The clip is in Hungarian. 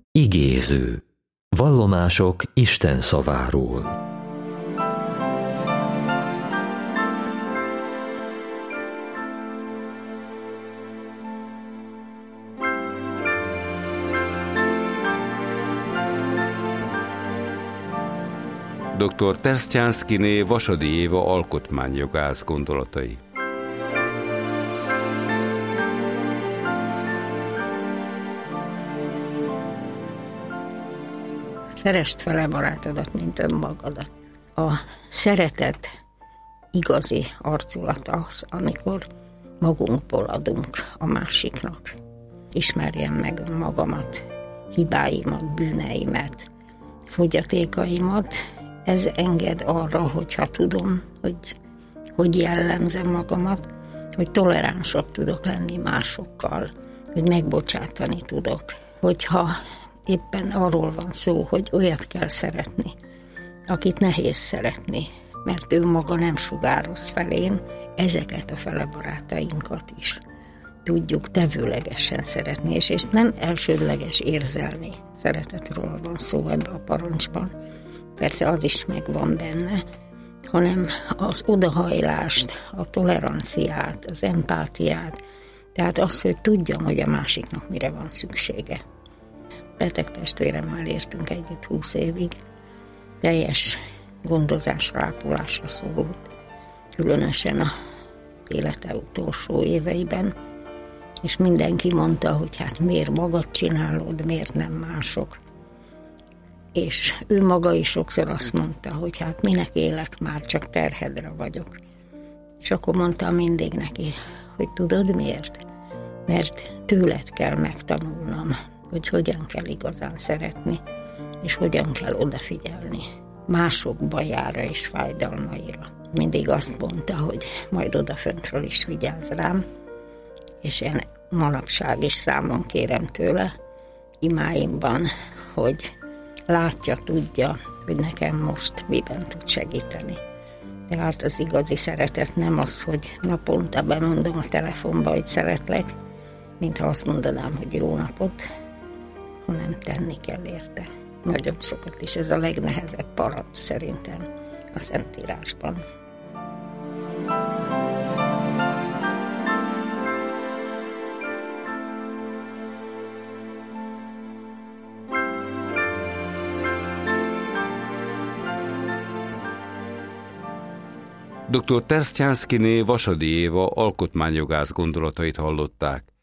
Igéző. Vallomások Isten szaváról. Dr. Tersztyánszkiné Vasadi Éva alkotmányjogász gondolatai. Szeresd fele barátodat, mint önmagadat. A szeretet igazi arculata az, amikor magunkból adunk a másiknak. Ismerjem meg önmagamat, hibáimat, bűneimet, fogyatékaimat. Ez enged arra, hogyha tudom, hogy jellemzem magamat, hogy toleránsabb tudok lenni másokkal, hogy megbocsátani tudok. Hogyha éppen arról van szó, hogy olyat kell szeretni, akit nehéz szeretni, mert ő maga nem sugároz felén, ezeket a felebarátainkat is tudjuk tevőlegesen szeretni, és nem elsődleges érzelmi szeretetről van szó ebben a parancsban, persze az is megvan benne, hanem az odahajlást, a toleranciát, az empátiát, tehát az, hogy tudjam, hogy a másiknak mire van szüksége. Beteg testvéremmel értünk együtt 20 évig, teljes gondozásra, ápolásra szorult, különösen a élete utolsó éveiben, és mindenki mondta, hogy hát miért magad csinálod, miért nem mások. És ő maga is sokszor azt mondta, hogy hát minek élek már, csak terhedre vagyok. És akkor mondtam mindig neki, hogy tudod miért? Mert tőled kell megtanulnom, hogy hogyan kell igazán szeretni, és hogyan kell odafigyelni mások bajára és fájdalmaira. Mindig azt mondta, hogy majd odaföntről is vigyázz rám, és én manapság is számon kérem tőle imáimban, hogy látja, tudja, hogy nekem most miben tud segíteni. Tehát az igazi szeretet nem az, hogy naponta bemondom a telefonba, hogy szeretlek, mintha azt mondanám, hogy jó napot, hanem tenni kell érte. Nagyon sokat is, ez a legnehezebb parancs szerintem a Szentírásban. Dr. Tersztyánszkiné Vasadi Éva alkotmányjogász gondolatait hallották.